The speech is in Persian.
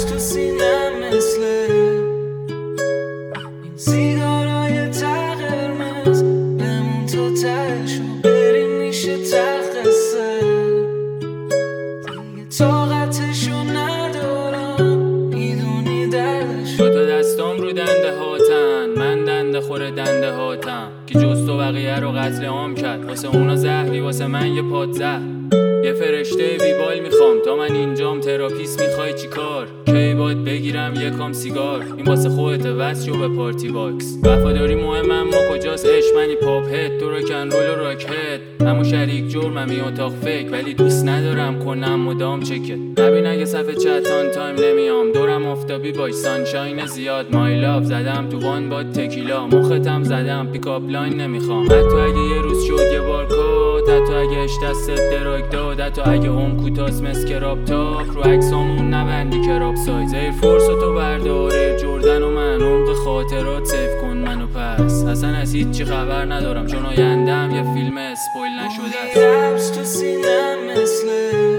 سبز تو سینم مثل این سیگارای ته قرمز، بمون تا تهشو بریم میشه تخصه دیگه طاقتشو ندارم، میدونی دردشو. دوتا دستام رو دنده هاتن، من دنده خوره دنده هاتم که جز تو بقیه رو قتل عام کرد. واسه اونا زهری، واسه من یه پاد زهر. یه فرشته بیبال میخوام تا من اینجام. تراپیست میخوای چی کار؟ کی باید بگیرم یکم سیگار؟ این واسه خودت وصل شو به پارتی باکس. وفاداری مهمم ما کجاست عشق؟ منی پاپ هد، تو راکن رول و راک هد. همون شریک جرمم این اتاق فیک، ولی دوست ندارم کنم مدام چکت. نبین اگه صفحه چت آن تایم نمیام، دورم آفتابی باش سانشاین زیاد. مای لاف زدم تو وان با تکیلا، مختم زدم پیکاپ لاین نمیخوام. حتی اگه یه روز شد یه بار کات، حتی اگه اش دستت دراگ داد، حتی اگه اون کوتاس مسکراب تاپ رو عکسامون نبندی کراب سایز. ایر فورس و تو بردار، ایر جردن و من عمق خاطرات سیف کن منو پس. اصلا از هیچی خبر ندارم چون آیندم یه فیلم اسپویل نشده است. سبز تو سینم مثل